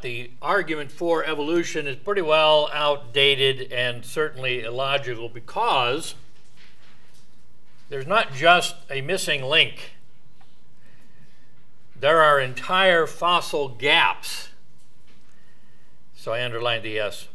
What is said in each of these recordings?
the argument for evolution is pretty well outdated and certainly illogical, because there's not just a missing link. There are entire fossil gaps. So I underlined the S.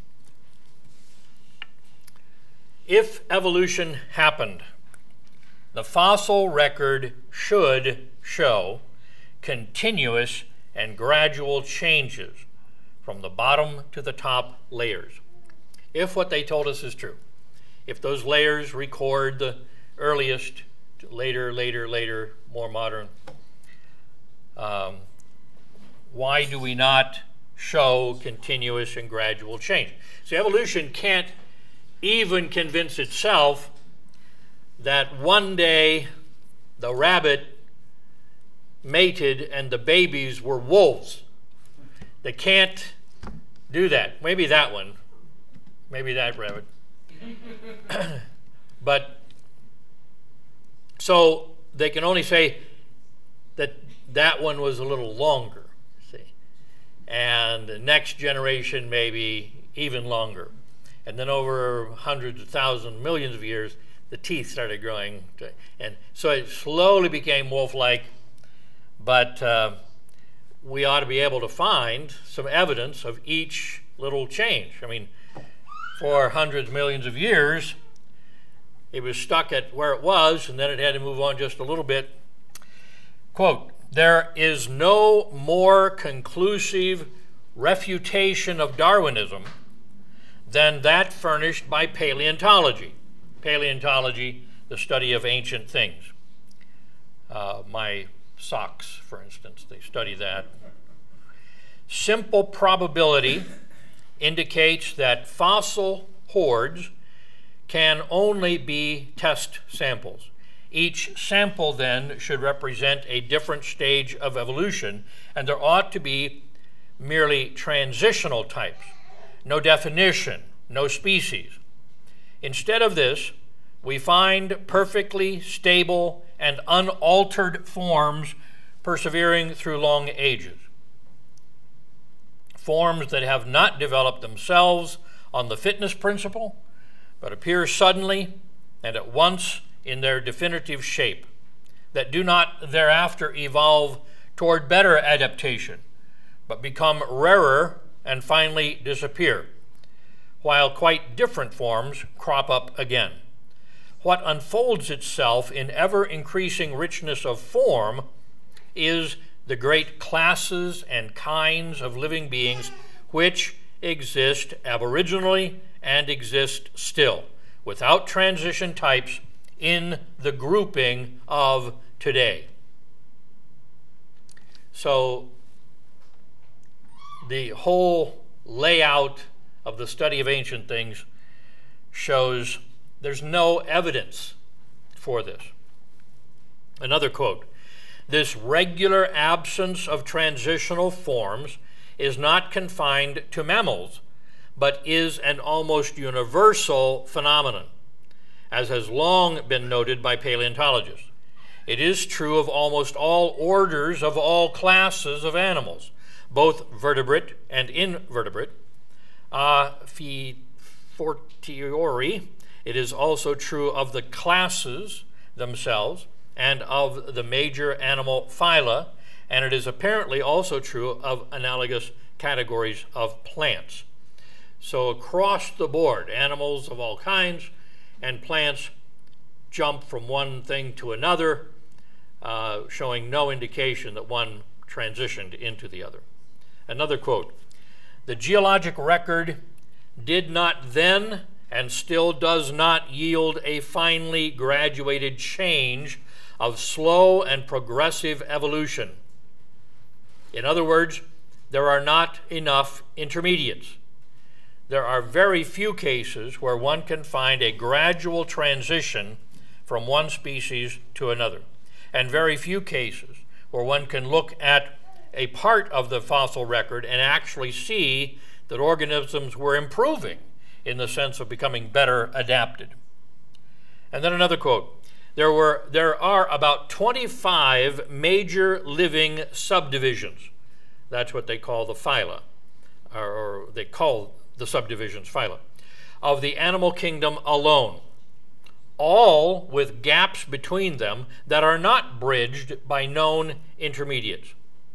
If evolution happened, the fossil record should show continuous and gradual changes from the bottom to the top layers. If what they told us is true, if those layers record the earliest, later, more modern, why do we not show continuous and gradual change? So evolution can't even convince itself that one day the rabbit mated and the babies were wolves. They can't do that. Maybe that one. Maybe that rabbit. But so they can only say that that one was a little longer, see, and the next generation maybe even longer. And then over hundreds of thousands, millions of years, the teeth started growing. And so it slowly became wolf-like, but we ought to be able to find some evidence of each little change. I mean, for hundreds of millions of years, it was stuck at where it was, and then it had to move on just a little bit. Quote, "There is no more conclusive refutation of Darwinism than that furnished by paleontology." Paleontology, the study of ancient things. My socks, for instance, they study that. Simple probability indicates that fossil hordes can only be test samples. Each sample then should represent a different stage of evolution, and there ought to be merely transitional types. No definition, no species. Instead of this, we find perfectly stable and unaltered forms persevering through long ages. Forms that have not developed themselves on the fitness principle, but appear suddenly and at once in their definitive shape, that do not thereafter evolve toward better adaptation, but become rarer and finally disappear, while quite different forms crop up again. What unfolds itself in ever-increasing richness of form is the great classes and kinds of living beings which exist aboriginally and exist still, without transition types, in the grouping of today. So the whole layout of the study of ancient things shows there's no evidence for this. Another quote, "This regular absence of transitional forms is not confined to mammals, but is an almost universal phenomenon, as has long been noted by paleontologists. It is true of almost all orders of all classes of animals, both vertebrate and invertebrate. Fortiori, it is also true of the classes themselves and of the major animal phyla, and it is apparently also true of analogous categories of plants." So across the board, animals of all kinds and plants jump from one thing to another, showing no indication that one transitioned into the other. Another quote, "The geologic record did not then and still does not yield a finely graduated change of slow and progressive evolution. In other words, there are not enough intermediates. There are very few cases where one can find a gradual transition from one species to another, and very few cases where one can look at a part of the fossil record and actually see that organisms were improving in the sense of becoming better adapted." And then another quote, there are about 25 major living subdivisions, That's what they call the phyla, or they call the subdivisions phyla, of the animal kingdom alone, all with gaps between them that are not bridged by known intermediates.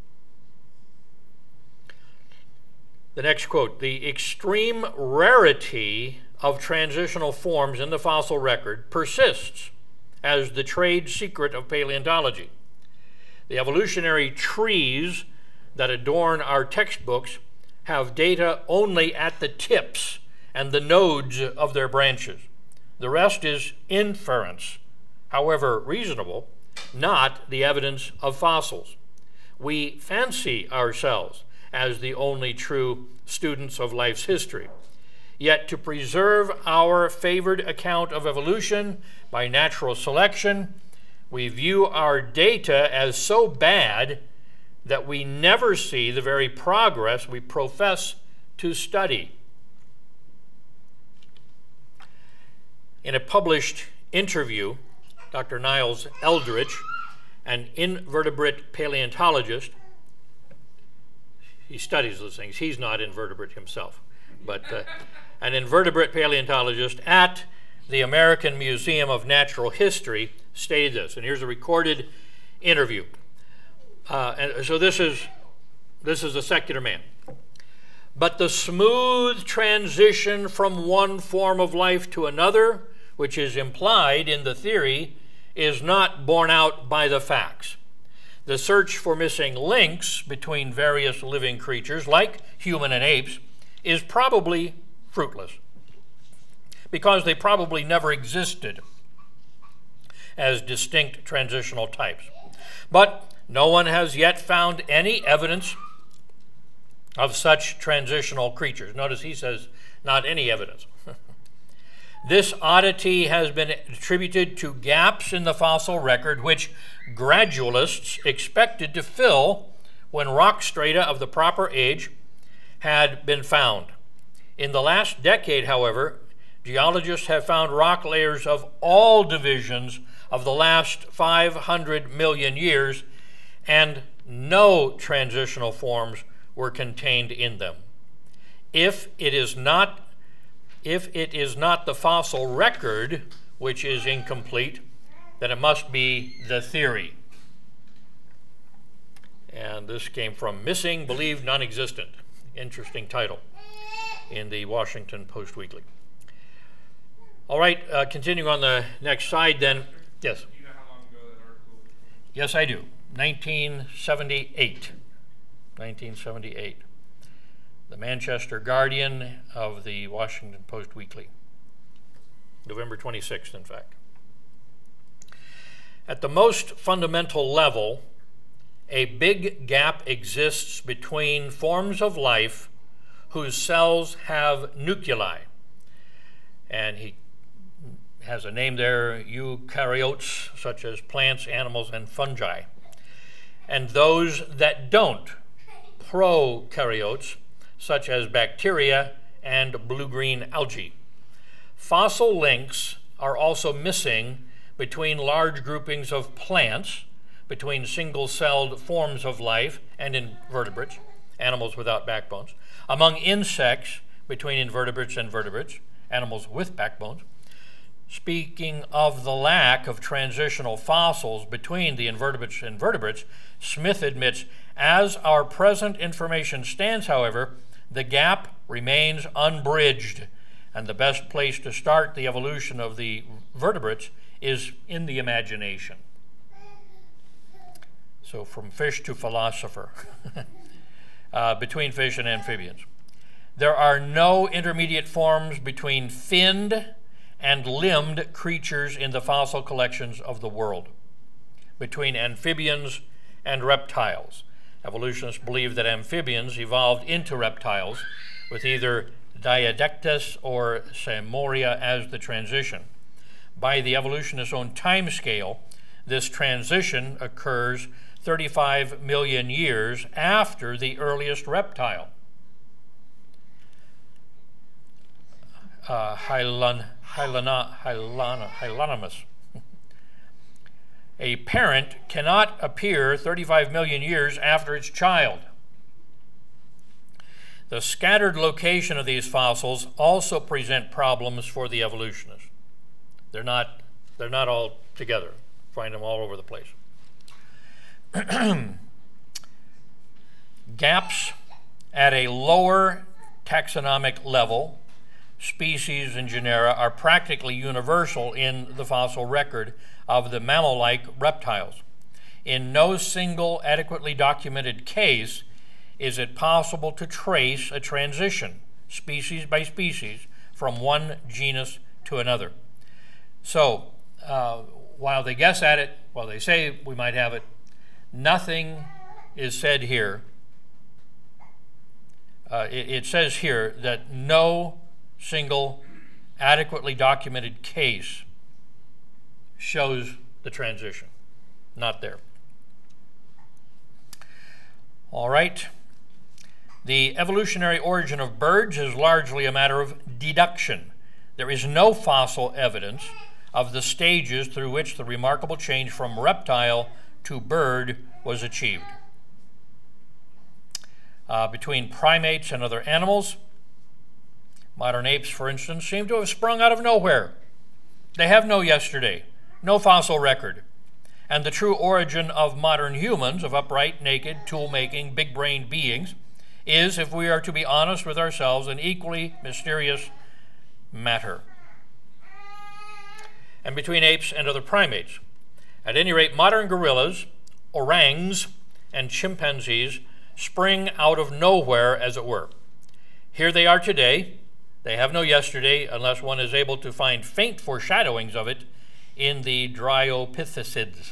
The next quote, the extreme rarity of transitional forms in the fossil record persists as the trade secret of paleontology. The evolutionary trees that adorn our textbooks have data only at the tips and the nodes of their branches. The rest is inference, however reasonable, not the evidence of fossils. We fancy ourselves as the only true students of life's history. Yet to preserve our favored account of evolution by natural selection, we view our data as so bad that we never see the very progress we profess to study. In a published interview, Dr. Niles Eldredge, an invertebrate paleontologist, he studies those things. He's not invertebrate himself, but an invertebrate paleontologist at the American Museum of Natural History stated this, and here's a recorded interview. And so this is a secular man. But the smooth transition from one form of life to another, which is implied in the theory, is not borne out by the facts. The search for missing links between various living creatures, like human and apes, is probably fruitless, because they probably never existed as distinct transitional types. But no one has yet found any evidence of such transitional creatures. Notice he says, not any evidence. This oddity has been attributed to gaps in the fossil record, which gradualists expected to fill when rock strata of the proper age had been found. In the last decade, however, geologists have found rock layers of all divisions of the last 500 million years, and no transitional forms were contained in them. If it is not the fossil record which is incomplete, then it must be the theory. And this came from Missing, Believed, Non-Existent. Interesting title in the Washington Post Weekly. All right, continuing on the next slide then. Yes? Do you know how long ago that article was? Yes, I do. 1978. 1978. The Manchester Guardian of the Washington Post Weekly. November 26th, in fact. At the most fundamental level, a big gap exists between forms of life whose cells have nuclei. And he has a name there, eukaryotes, such as plants, animals, and fungi. And those that don't, prokaryotes, such as bacteria and blue-green algae. Fossil links are also missing between large groupings of plants, between single-celled forms of life and invertebrates, animals without backbones, among insects, between invertebrates and vertebrates, animals with backbones. Speaking of the lack of transitional fossils between the invertebrates and vertebrates, Smith admits, as our present information stands, however, the gap remains unbridged, and the best place to start the evolution of the vertebrates is in the imagination. So from fish to philosopher, between fish and amphibians. There are no intermediate forms between finned and limbed creatures in the fossil collections of the world, between amphibians and reptiles. Evolutionists believe that amphibians evolved into reptiles, with either Diadectus or Samoria as the transition. By the evolutionist's own time scale, this transition occurs 35 million years after the earliest reptile. Hylonomus. A parent cannot appear 35 million years after its child. The scattered location of these fossils also present problems for the evolutionists. They're not all together. Find them all over the place. Gaps at a lower taxonomic level, species and genera, are practically universal in the fossil record of the mammal-like reptiles. In no single adequately documented case is it possible to trace a transition, species by species, from one genus to another. So, while they guess at it, while they say we might have it, nothing is said here. It says here that no single adequately documented case shows the transition. Not there. All right. The evolutionary origin of birds is largely a matter of deduction. There is no fossil evidence of the stages through which the remarkable change from reptile to bird was achieved. Between primates and other animals, modern apes, for instance, seem to have sprung out of nowhere. They have no yesterday, no fossil record. And the true origin of modern humans, of upright, naked, tool-making, big-brained beings, is, if we are to be honest with ourselves, an equally mysterious matter. And between apes and other primates, at any rate, modern gorillas, orangs, and chimpanzees spring out of nowhere, as it were. Here they are today. They have no yesterday, unless one is able to find faint foreshadowings of it in the Dryopithecids.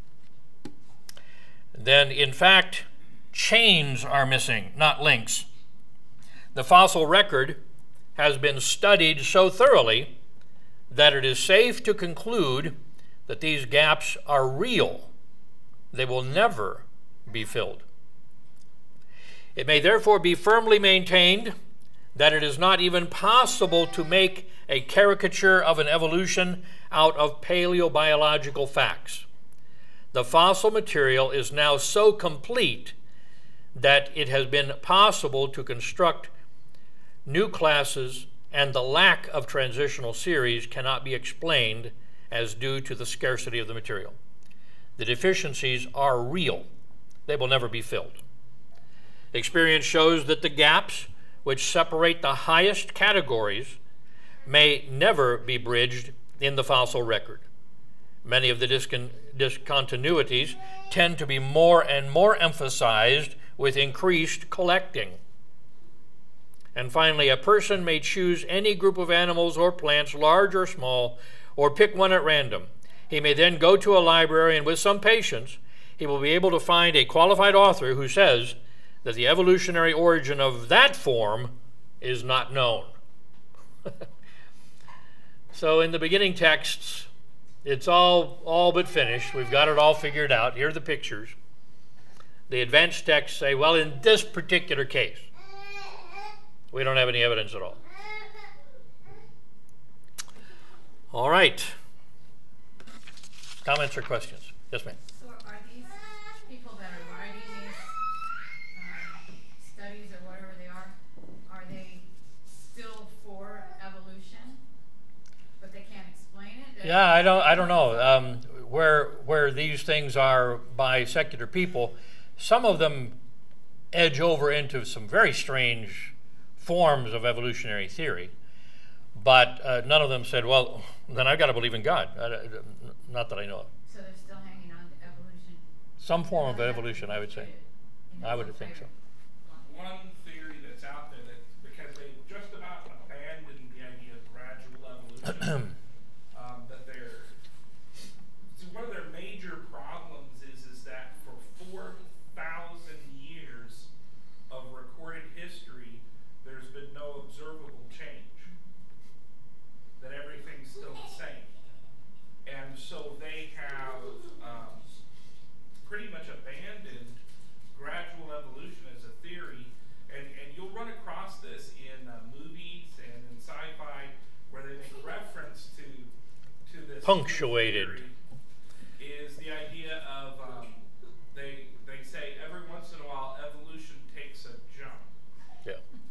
Then, in fact, chains are missing, not links. The fossil record has been studied so thoroughly that it is safe to conclude that these gaps are real. They will never be filled. It may therefore be firmly maintained that it is not even possible to make a caricature of an evolution out of paleobiological facts. The fossil material is now so complete that it has been possible to construct new classes, and the lack of transitional series cannot be explained as due to the scarcity of the material. The deficiencies are real. They will never be filled. Experience shows that the gaps which separate the highest categories may never be bridged in the fossil record. Many of the discontinuities tend to be more and more emphasized with increased collecting. And finally, a person may choose any group of animals or plants, large or small, or pick one at random. He may then go to a library, and with some patience, he will be able to find a qualified author who says that the evolutionary origin of that form is not known. So in the beginning texts, it's all but finished. We've got it all figured out. Here are the pictures. The advanced texts say, well, in this particular case, we don't have any evidence at all. All right. Comments or questions? Yes, ma'am. So are these people that are writing these studies or whatever they are they still for evolution, but they can't explain it? Yeah, I don't know. Where these things are by secular people, some of them edge over into some very strange forms of evolutionary theory, but none of them said, well, then I've got to believe in God. Not that I know of. So they're still hanging on to evolution? Some form of evolution, I would say. I would think so. One theory that's out there, that because they just about abandoned the idea of gradual evolution, that they're, so one of their major problems is that for 4,000 years of recorded history, there's been no observable change, that everything's still the same. And so they have pretty much abandoned gradual evolution as a theory, and you'll run across this in movies and in sci-fi where they make reference to this Punctuated. theory, is the idea of they say every once in a while evolution takes a jump. Yeah.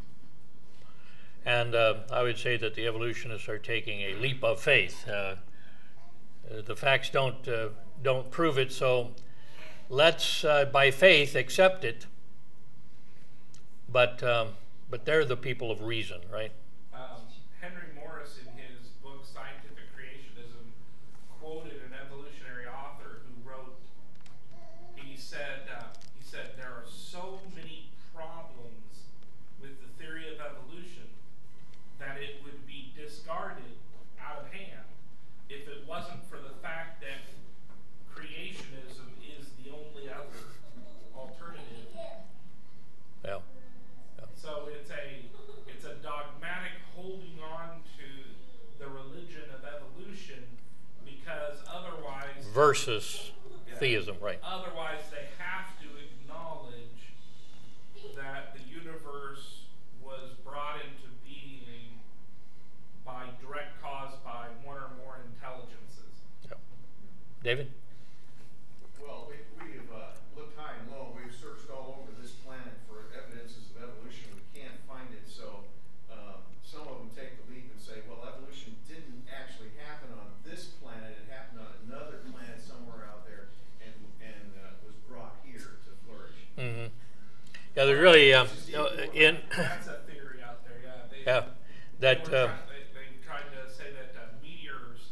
And I would say that the evolutionists are taking a leap of faith. The facts don't prove it, so let's by faith accept it. But they're the people of reason, right? Henry Morris, in his book Scientific Creationism, quoted an evolutionary author who wrote. He said there are so many problems with the theory of evolution that it would be discarded out of hand if it wasn't for the fact that creationism is the only other alternative. Yeah. So it's a dogmatic holding on to the religion of evolution because otherwise Versus theism, right? Otherwise they have to acknowledge that the universe was brought into being by direct cause by one or more intelligences. Yeah. David? Well, we've looked high and low. We've searched all over this planet for evidences of evolution. We can't find it. So some of them take the leap and say, well, evolution didn't actually happen on this planet. It happened on another planet somewhere out there and was brought here to flourish. Mm-hmm. Yeah, there's really That's a theory out there. Yeah. They tried to say that meteors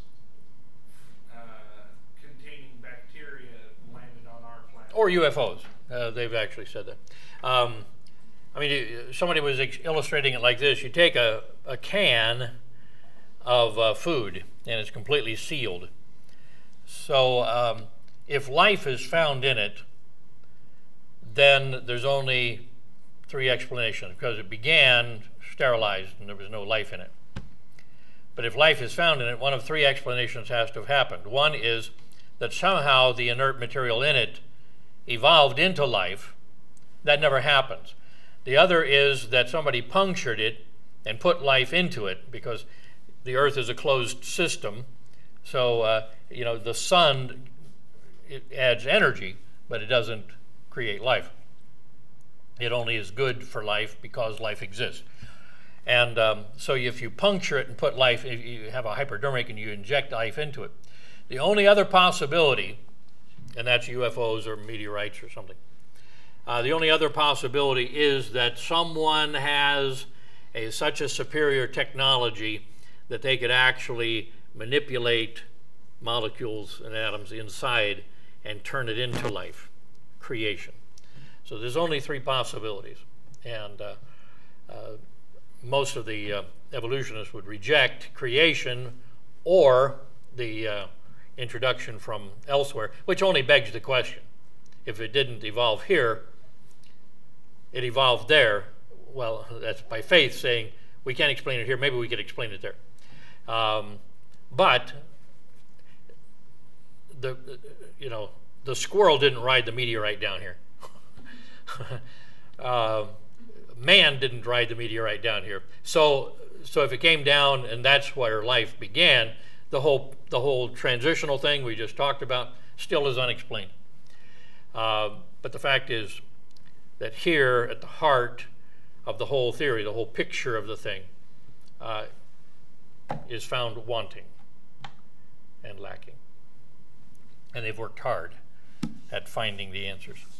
containing bacteria landed on our planet. or UFOs. They've actually said that. I mean, somebody was illustrating it like this. You take a can of food, and it's completely sealed. So if life is found in it, then there's only three explanations, because it began sterilized and there was no life in it. But if life is found in it, one of three explanations has to have happened. One is that somehow the inert material in it evolved into life. That never happens. The other is that somebody punctured it and put life into it, because the Earth is a closed system. So, the sun, it adds energy, but it doesn't create life. It only is good for life because life exists. And so if you puncture it and put life, if you have a hypodermic and you inject life into it, the only other possibility, and that's UFOs or meteorites or something, the only other possibility is that someone has such a superior technology that they could actually manipulate molecules and atoms inside and turn it into life, creation. So there's only three possibilities. And most of the evolutionists would reject creation or the introduction from elsewhere, which only begs the question. If it didn't evolve here, it evolved there. Well, that's by faith saying, we can't explain it here, maybe we could explain it there. But the squirrel didn't ride the meteorite down here. Man didn't ride the meteorite down here. So if it came down and that's where life began, the whole transitional thing we just talked about still is unexplained. But the fact is that here at the heart of the whole theory, the whole picture of the thing, is found wanting and lacking. And they've worked hard at finding the answers.